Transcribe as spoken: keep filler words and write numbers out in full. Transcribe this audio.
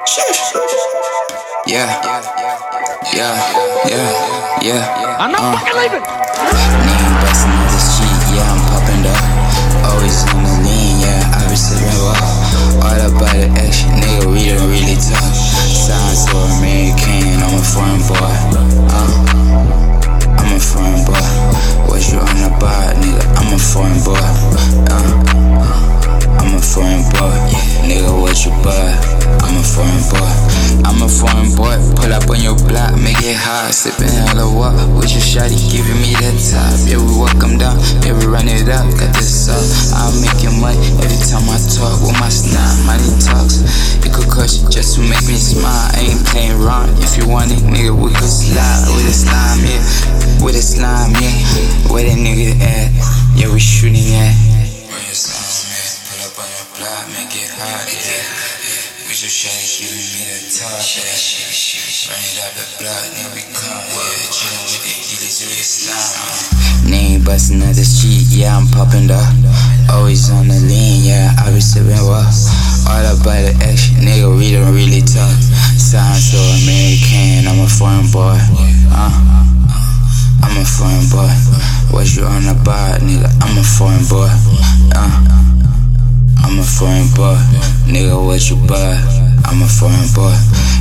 Yeah, yeah, yeah, yeah. I'm not uh. fucking leaving. Name bustin' on this cheek, yeah, I'm poppin' up. Always on the lean, yeah, I be sippin' raw. All about the action, nigga, we don't really talk. Sound so American, I'm a foreign boy. Uh, I'm a foreign boy. What you on about, nigga? I'm a foreign boy. Uh, I'm a foreign boy. Nigga, what you buy? I'm a foreign boy. I'm a foreign boy. Pull up on your block, make it hot. Sippin' hella walk with your shawty, giving me that top. Yeah, we walk them down, yeah, we run it up. Got this up, I'm making money every time I talk with my snot. Money talks, it could cost you just to make me smile. I ain't playing around. If you want it, nigga, we could slide with a slime, yeah, with a slime, yeah. Where that nigga at? Yeah, we shooting at. Where your slime, man? Pull up on your block, make it hot, yeah. With your shawty, giving me the top, yeah. Run it up the block, nigga, we come, yeah. Chillin' with the dealers, with the slime. Name bustin' on this cheek, yeah, I'm poppin' up. Always on the lean, yeah, I be sippin' raw. All about the action, nigga, we don't really talk. Sound so American, I'm a foreign boy. Uh, I'm a foreign boy. What you on about, nigga? I'm a foreign boy. Uh, I'm a foreign boy. Nigga, what you buy? I'm a foreign boy.